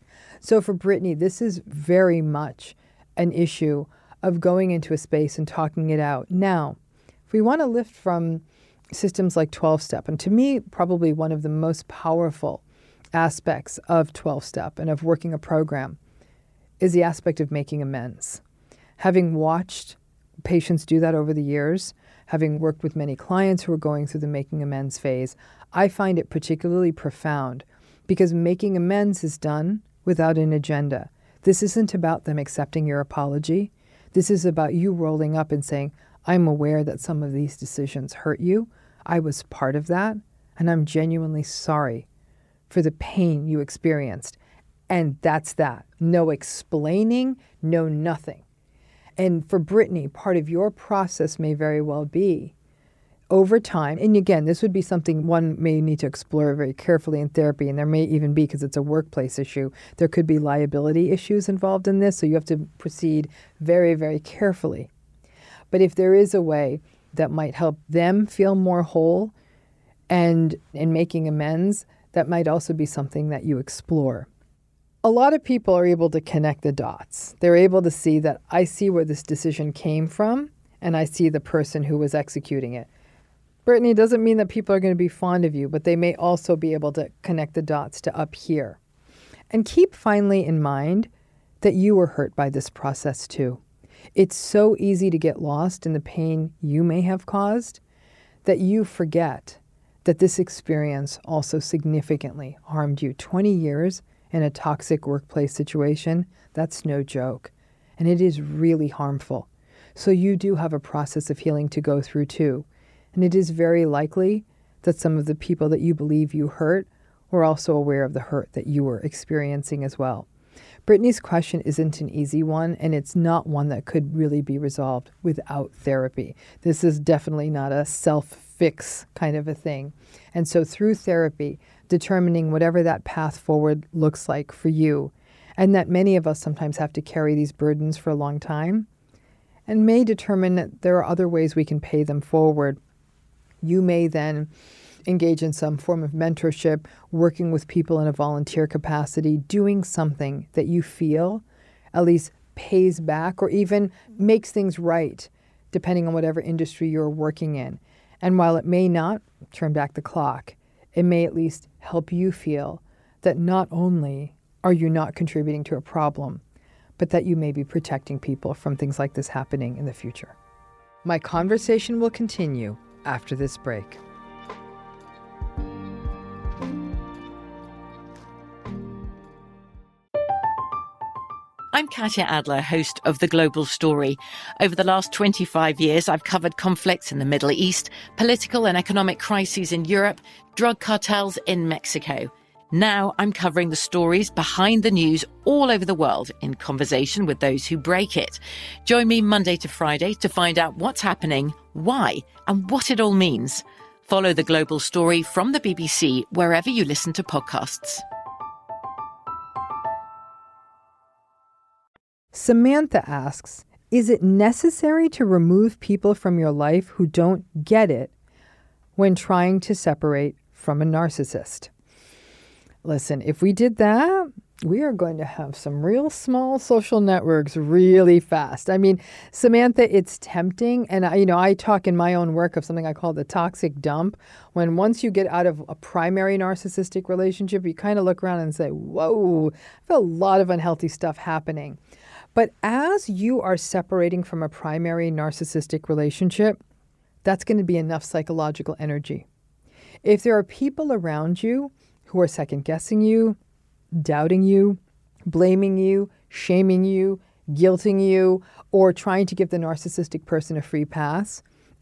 So for Brittany, this is very much an issue of going into a space and talking it out. Now, if we want to lift from systems like 12-step, and to me, probably one of the most powerful aspects of 12-step and of working a program is the aspect of making amends. Having watched patients do that over the years, having worked with many clients who are going through the making amends phase, I find it particularly profound because making amends is done without an agenda. This isn't about them accepting your apology. This is about you rolling up and saying, I'm aware that some of these decisions hurt you. I was part of that, and I'm genuinely sorry for the pain you experienced. And that's that. No explaining, no nothing. And for Brittany, part of your process may very well be over time, and again, this would be something one may need to explore very carefully in therapy, and there may even be, because it's a workplace issue, there could be liability issues involved in this, so you have to proceed very, very carefully. But if there is a way that might help them feel more whole and in making amends, that might also be something that you explore. A lot of people are able to connect the dots. They're able to see that I see where this decision came from, and I see the person who was executing it. Brittany, doesn't mean that people are going to be fond of you, but they may also be able to connect the dots to up here. And keep finally in mind that you were hurt by this process too. It's so easy to get lost in the pain you may have caused that you forget that this experience also significantly harmed you. 20 years in a toxic workplace situation, that's no joke. And it is really harmful. So you do have a process of healing to go through too. And it is very likely that some of the people that you believe you hurt were also aware of the hurt that you were experiencing as well. Brittany's question isn't an easy one, and it's not one that could really be resolved without therapy. This is definitely not a self-fix kind of a thing. And so through therapy, determining whatever that path forward looks like for you, and that many of us sometimes have to carry these burdens for a long time, and may determine that there are other ways we can pay them forward. You may then engage in some form of mentorship, working with people in a volunteer capacity, doing something that you feel at least pays back or even makes things right, depending on whatever industry you're working in. And while it may not turn back the clock, it may at least help you feel that not only are you not contributing to a problem, but that you may be protecting people from things like this happening in the future. My conversation will continue after this break. I'm Katya Adler, host of The Global Story. Over the last 25 years, I've covered conflicts in the Middle East, political and economic crises in Europe, drug cartels in Mexico. Now I'm covering the stories behind the news all over the world in conversation with those who break it. Join me Monday to Friday to find out what's happening, why, and what it all means. Follow The Global Story from the BBC wherever you listen to podcasts. Samantha asks, is it necessary to remove people from your life who don't get it when trying to separate from a narcissist? Listen, if we did that, we are going to have some real small social networks really fast. I mean, Samantha, it's tempting. And I talk in my own work of something I call the toxic dump. When once you get out of a primary narcissistic relationship, you kind of look around and say, whoa, I have a lot of unhealthy stuff happening. But as you are separating from a primary narcissistic relationship, that's going to be enough psychological energy. If there are people around you who are second-guessing you, doubting you, blaming you, shaming you, guilting you, or trying to give the narcissistic person a free pass,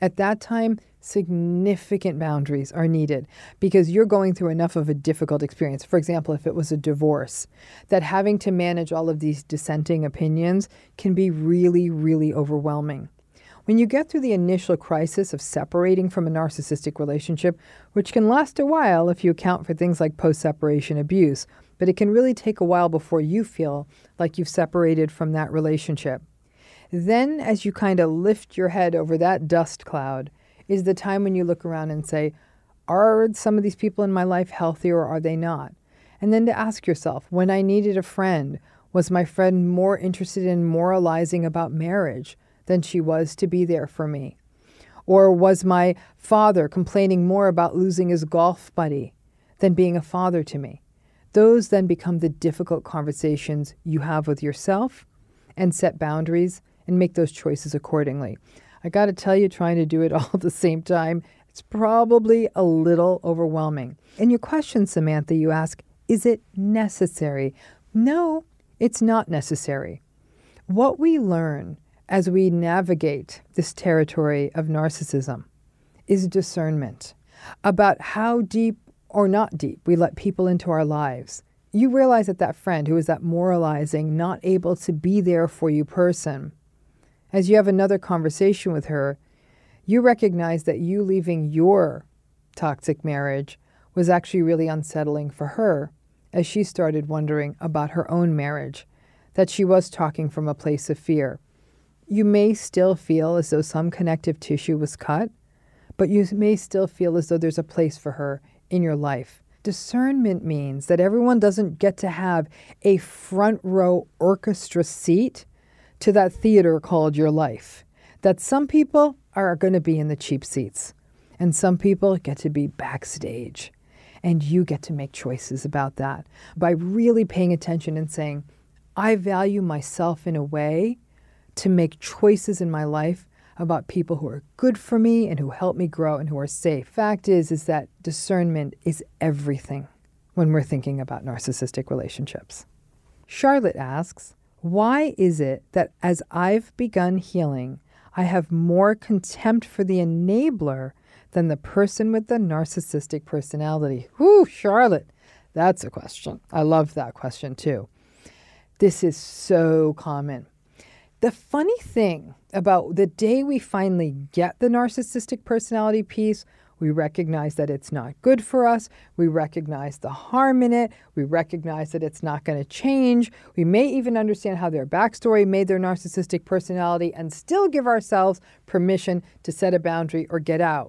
At that time, significant boundaries are needed because you're going through enough of a difficult experience. For example, if it was a divorce, that having to manage all of these dissenting opinions can be really, really overwhelming. When you get through the initial crisis of separating from a narcissistic relationship, which can last a while if you account for things like post-separation abuse, but it can really take a while before you feel like you've separated from that relationship. Then, as you kind of lift your head over that dust cloud, is the time when you look around and say, are some of these people in my life healthy or are they not? And then to ask yourself, when I needed a friend, was my friend more interested in moralizing about marriage than she was to be there for me? Or was my father complaining more about losing his golf buddy than being a father to me? Those then become the difficult conversations you have with yourself and set boundaries and make those choices accordingly. I got to tell you, trying to do it all at the same time, it's probably a little overwhelming. In your question, Samantha, you ask, is it necessary? No, it's not necessary. What we learn as we navigate this territory of narcissism is discernment about how deep or not deep we let people into our lives. You realize that that friend who is that moralizing, not able to be there for you person, as you have another conversation with her, you recognize that you leaving your toxic marriage was actually really unsettling for her as she started wondering about her own marriage, that she was talking from a place of fear. You may still feel as though some connective tissue was cut, but you may still feel as though there's a place for her in your life. Discernment means that everyone doesn't get to have a front row orchestra seat to that theater called your life. That some people are going to be in the cheap seats and some people get to be backstage. And you get to make choices about that by really paying attention and saying, I value myself in a way to make choices in my life about people who are good for me and who help me grow and who are safe. Fact is that discernment is everything when we're thinking about narcissistic relationships. Charlotte asks, why is it that as I've begun healing, I have more contempt for the enabler than the person with the narcissistic personality? Whew, Charlotte, that's a question. I love that question too. This is so common. The funny thing about the day we finally get the narcissistic personality piece, we recognize that it's not good for us. We recognize the harm in it. We recognize that it's not going to change. We may even understand how their backstory made their narcissistic personality and still give ourselves permission to set a boundary or get out.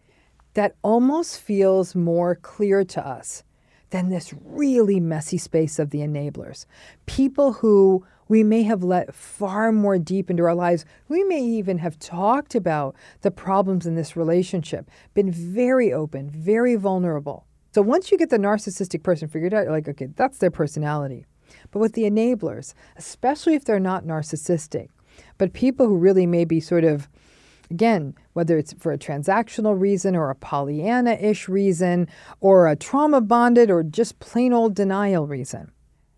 That almost feels more clear to us than this really messy space of the enablers. People who we may have let far more deep into our lives. We may even have talked about the problems in this relationship, been very open, very vulnerable. So once you get the narcissistic person figured out, you're like, okay, that's their personality. But with the enablers, especially if they're not narcissistic, but people who really may be sort of, again, whether it's for a transactional reason or a Pollyanna-ish reason or a trauma bonded or just plain old denial reason,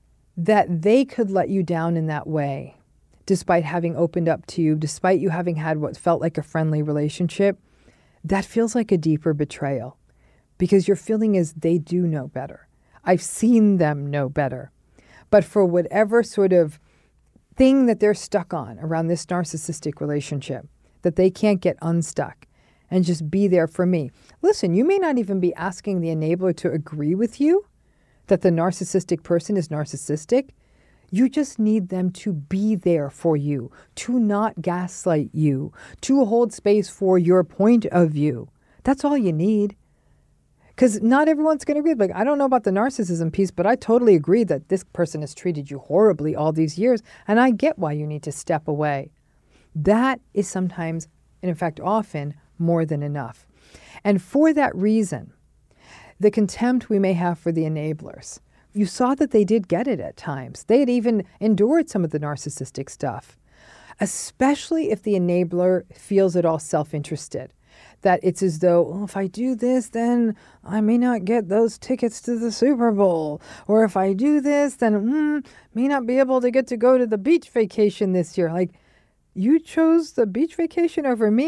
that they could let you down in that way, despite having opened up to you, despite you having had what felt like a friendly relationship, that feels like a deeper betrayal because your feeling is they do know better. I've seen them know better. But for whatever sort of thing that they're stuck on around this narcissistic relationship, that they can't get unstuck and just be there for me. Listen, you may not even be asking the enabler to agree with you that the narcissistic person is narcissistic. You just need them to be there for you, to not gaslight you, to hold space for your point of view. That's all you need. Because not everyone's going to agree. Like, I don't know about the narcissism piece, but I totally agree that this person has treated you horribly all these years, and I get why you need to step away. That is sometimes, and in fact often, more than enough. And for that reason, the contempt we may have for the enablers, you saw that they did get it at times. They had even endured some of the narcissistic stuff, especially if the enabler feels at all self-interested, that it's as though, oh, if I do this, then I may not get those tickets to the Super Bowl. Or if I do this, then may not be able to get to go to the beach vacation this year. Like, you chose the beach vacation over me?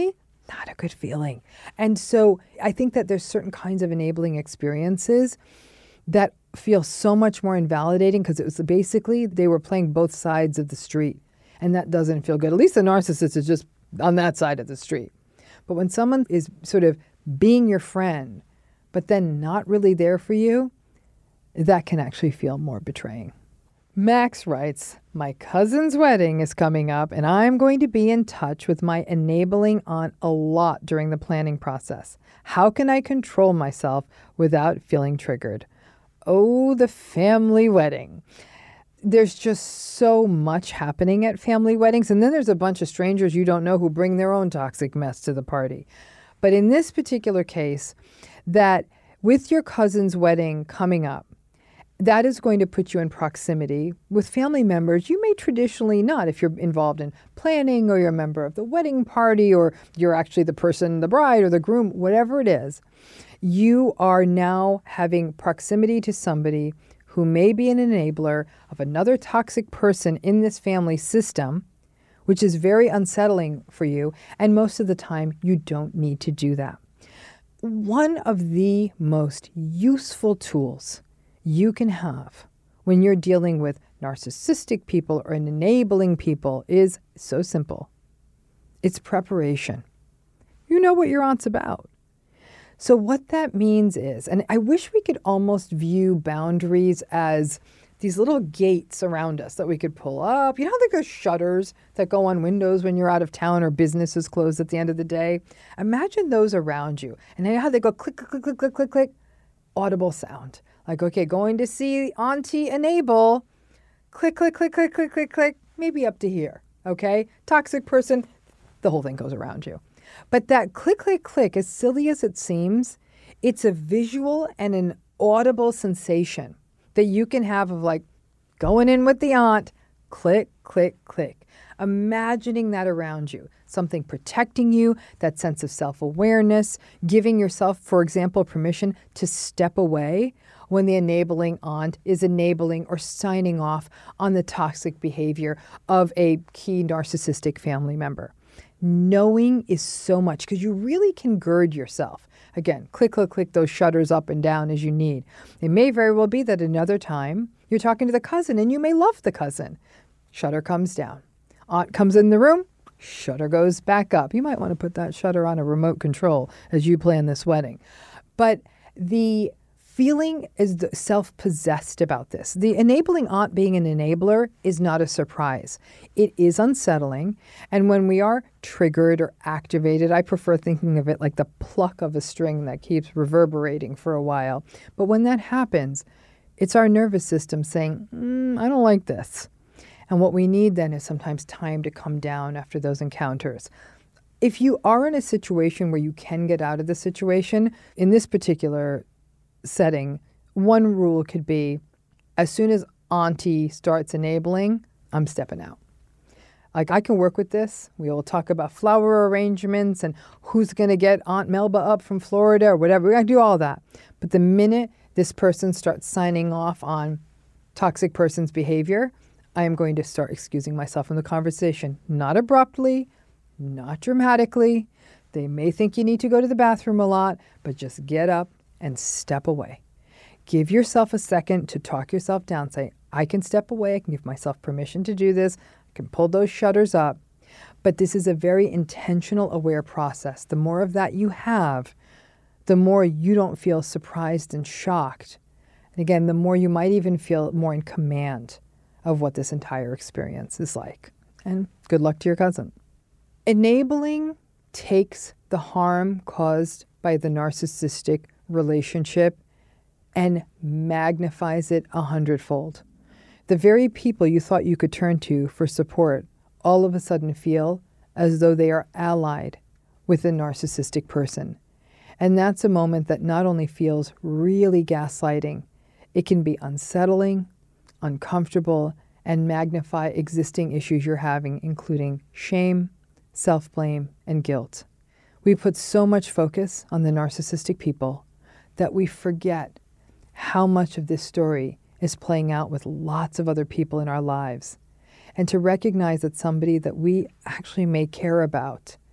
Not a good feeling. And so I think that there's certain kinds of enabling experiences that feel so much more invalidating because it was basically they were playing both sides of the street. And that doesn't feel good. At least the narcissist is just on that side of the street. But when someone is sort of being your friend, but then not really there for you, that can actually feel more betraying. Max writes, my cousin's wedding is coming up and I'm going to be in touch with my enabling aunt a lot during the planning process. How can I control myself without feeling triggered? Oh, the family wedding. There's just so much happening at family weddings. And then there's a bunch of strangers you don't know who bring their own toxic mess to the party. But in this particular case, that with your cousin's wedding coming up, that is going to put you in proximity with family members you may traditionally not if you're involved in planning or you're a member of the wedding party or you're actually the person, the bride or the groom, whatever it is. You are now having proximity to somebody who may be an enabler of another toxic person in this family system, which is very unsettling for you. And most of the time, you don't need to do that. One of the most useful tools you can have when you're dealing with narcissistic people or enabling people is so simple. It's preparation. You know what your aunt's about. So what that means is, and I wish we could almost view boundaries as these little gates around us that we could pull up. You know how there's shutters that go on windows when you're out of town or business is closed at the end of the day? Imagine those around you. And you know how they go click, click, click, click, click, click? Audible sound. Like, okay, going to see Auntie Enable. Click, click, click, click, click, click, click. Maybe up to here, okay? Toxic person, the whole thing goes around you. But that click, click, click, as silly as it seems, it's a visual and an audible sensation that you can have of like going in with the aunt, click, click, click. Imagining that around you, something protecting you, that sense of self-awareness, giving yourself, for example, permission to step away when the enabling aunt is enabling or signing off on the toxic behavior of a key narcissistic family member. Knowing is so much because you really can gird yourself. Again, click, click, click those shutters up and down as you need. It may very well be that another time you're talking to the cousin and you may love the cousin. Shutter comes down. Aunt comes in the room, shutter goes back up. You might want to put that shutter on a remote control as you plan this wedding. But the feeling is self-possessed about this. The enabling aunt being an enabler is not a surprise. It is unsettling. And when we are triggered or activated, I prefer thinking of it like the pluck of a string that keeps reverberating for a while. But when that happens, it's our nervous system saying, I don't like this. And what we need then is sometimes time to come down after those encounters. If you are in a situation where you can get out of the situation, in this particular setting, one rule could be, as soon as Auntie starts enabling, I'm stepping out. Like, I can work with this. We will talk about flower arrangements and who's going to get Aunt Melba up from Florida or whatever. We're going to do all that. But the minute this person starts signing off on toxic person's behavior, I am going to start excusing myself from the conversation. Not abruptly, not dramatically. They may think you need to go to the bathroom a lot, but just get up and step away. Give yourself a second to talk yourself down. Say, I can step away. I can give myself permission to do this. I can pull those shutters up. But this is a very intentional, aware process. The more of that you have, the more you don't feel surprised and shocked. And again, the more you might even feel more in command of what this entire experience is like. And good luck to your cousin. Enabling takes the harm caused by the narcissistic relationship and magnifies it 100-fold. The very people you thought you could turn to for support all of a sudden feel as though they are allied with a narcissistic person. And that's a moment that not only feels really gaslighting, it can be unsettling, uncomfortable, and magnify existing issues you're having, including shame, self-blame, and guilt. We put so much focus on the narcissistic people that we forget how much of this story is playing out with lots of other people in our lives. And to recognize that somebody that we actually may care about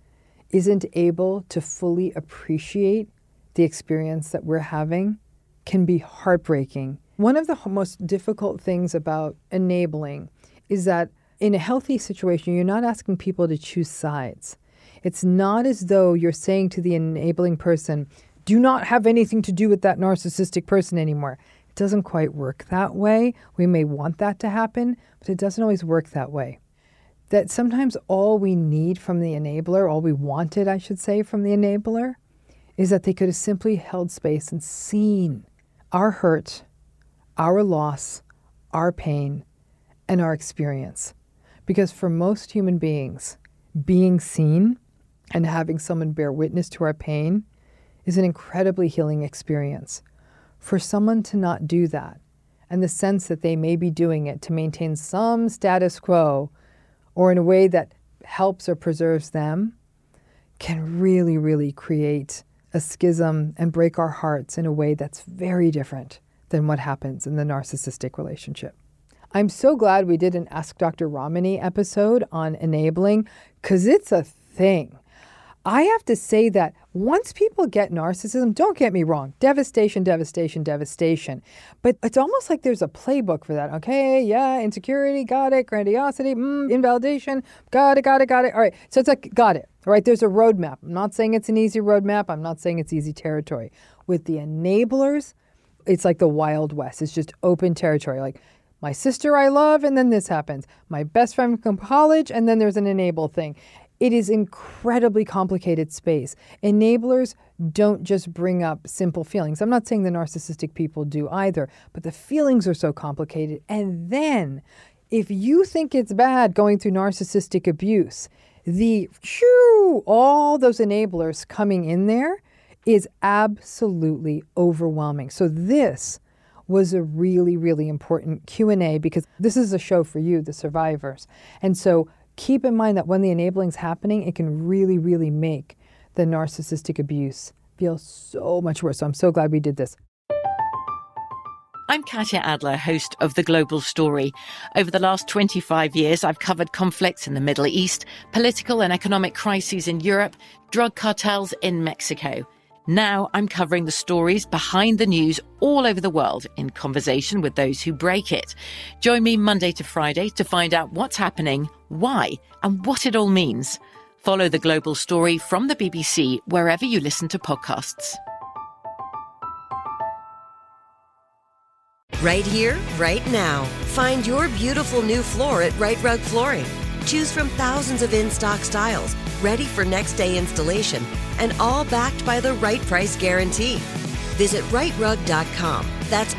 isn't able to fully appreciate the experience that we're having can be heartbreaking. One of the most difficult things about enabling is that in a healthy situation, you're not asking people to choose sides. It's not as though you're saying to the enabling person, do not have anything to do with that narcissistic person anymore. It doesn't quite work that way. We may want that to happen, but it doesn't always work that way. That sometimes all we need from the enabler, all we wanted, I should say, from the enabler, is that they could have simply held space and seen our hurt, our loss, our pain, and our experience. Because for most human beings, being seen and having someone bear witness to our pain is an incredibly healing experience. For someone to not do that, and the sense that they may be doing it to maintain some status quo or in a way that helps or preserves them, can really, really create a schism and break our hearts in a way that's very different than what happens in the narcissistic relationship. I'm so glad we did an Ask Dr. Ramani episode on enabling, because it's a thing. I have to say that once people get narcissism, don't get me wrong, devastation, devastation, devastation. But it's almost like there's a playbook for that. Okay, yeah, insecurity, got it. Grandiosity, invalidation, got it. All right, so it's like, got it. All right, there's a roadmap. I'm not saying it's an easy roadmap. I'm not saying it's easy territory. With the enablers, it's like the Wild West. It's just open territory. Like, my sister I love, and then this happens. My best friend from college, and then there's an enable thing. It is incredibly complicated space. Enablers don't just bring up simple feelings. I'm not saying the narcissistic people do either, but the feelings are so complicated. And then if you think it's bad going through narcissistic abuse, all those enablers coming in there is absolutely overwhelming. So this was a really, really important Q&A, because this is a show for you, the survivors. And so keep in mind that when the enabling is happening, it can really, really make the narcissistic abuse feel so much worse. So I'm so glad we did this. I'm Katya Adler, host of The Global Story. Over the last 25 years, I've covered conflicts in the Middle East, political and economic crises in Europe, drug cartels in Mexico. Now I'm covering the stories behind the news all over the world in conversation with those who break it. Join me Monday to Friday to find out what's happening, why, and what it all means. Follow The Global Story from the BBC wherever you listen to podcasts. Right here, right now. Find your beautiful new floor at Rite Rug Flooring. Choose from thousands of in-stock styles, ready for next day installation, and all backed by the right price guarantee. Visit riterug.com. That's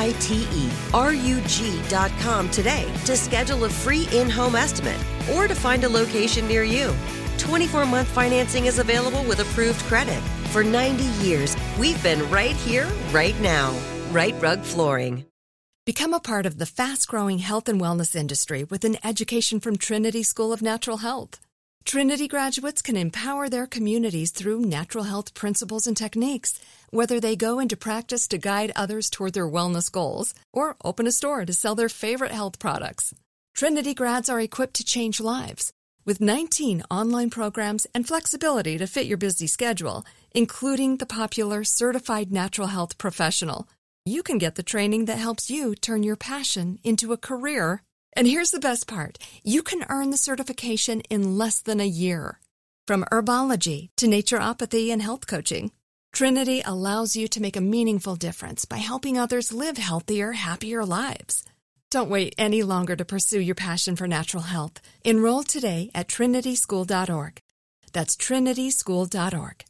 RITERUG.com today to schedule a free in-home estimate or to find a location near you. 24-month financing is available with approved credit. For 90 years, we've been right here, right now. Rite Rug Flooring. Become a part of the fast-growing health and wellness industry with an education from Trinity School of Natural Health. Trinity graduates can empower their communities through natural health principles and techniques, whether they go into practice to guide others toward their wellness goals or open a store to sell their favorite health products. Trinity grads are equipped to change lives with 19 online programs and flexibility to fit your busy schedule, including the popular Certified Natural Health Professional. You can get the training that helps you turn your passion into a career. And here's the best part. You can earn the certification in less than a year. From herbology to naturopathy and health coaching, Trinity allows you to make a meaningful difference by helping others live healthier, happier lives. Don't wait any longer to pursue your passion for natural health. Enroll today at trinityschool.org. That's trinityschool.org.